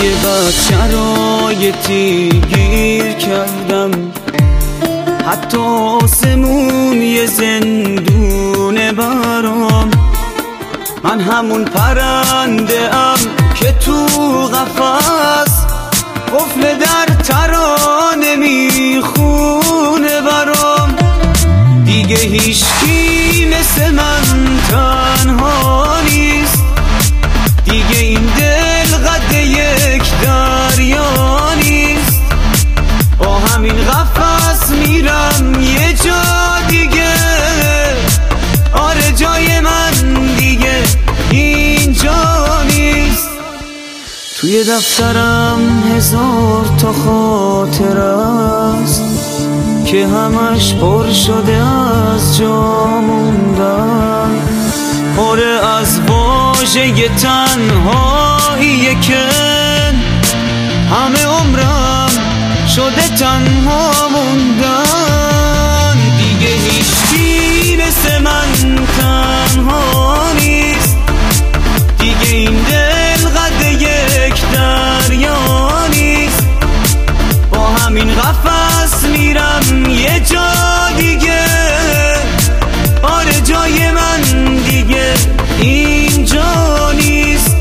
یه بد شرایطی گیر کردم، حتی آسمون یه زندونه برام. من همون پرنده ام که تو قفس قفل در ترانه میخونه برام. دیگه هیچکی مثل من تنها نیست، دیگه این دل قد یک دریا نیست. با همین قفس میرم یه جا دیگه، آره جای من دیگه اینجا نیست. توی دفترم 1000 تا خاطر است که همش پر شده از جا موندن. پره از واژه تنهاییه که همه عمرم شده تنها موندن. دیگه هیچکی مثل من تنها نیست، دیگه این دل قد یک دریا نیست. با همین قفس میرم یه جا دیگه، آره جای من دیگه اینجا نیست.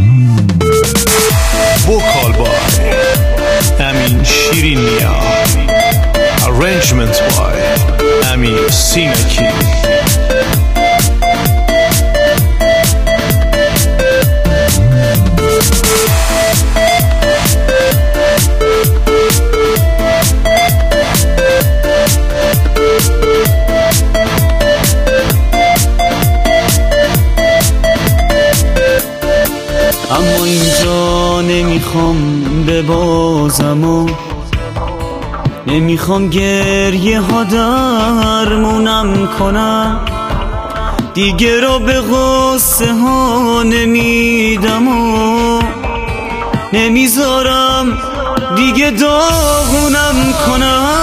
وکال بای امین شیرینیا، ارنجمنت بای امیر سینکی. اما اینجا نمیخوام ببازم و نمیخوام گریه ها درمونم کنم. دیگه رو به غصه ها نمیدم و نمیذارم دیگه داغونم کنم.